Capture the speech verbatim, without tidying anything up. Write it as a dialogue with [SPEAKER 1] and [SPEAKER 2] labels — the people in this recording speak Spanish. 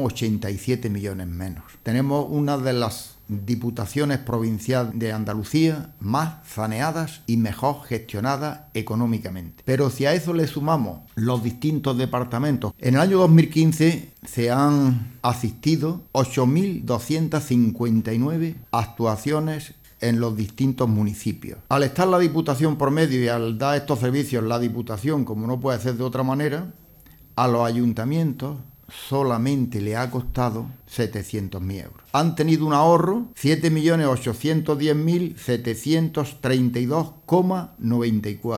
[SPEAKER 1] tenemos ochenta y siete millones menos. Tenemos una de las diputaciones provinciales de Andalucía más saneadas y mejor gestionadas económicamente. Pero si a eso le sumamos los distintos departamentos, en el año dos mil quince se han asistido ocho mil doscientas cincuenta y nueve actuaciones en los distintos municipios. Al estar la Diputación por medio y al dar estos servicios la Diputación, como no puede ser de otra manera, a los ayuntamientos solamente le ha costado setecientos mil euros. Han tenido un ahorro siete millones ochocientos diez mil setecientos treinta y dos coma noventa y cuatro.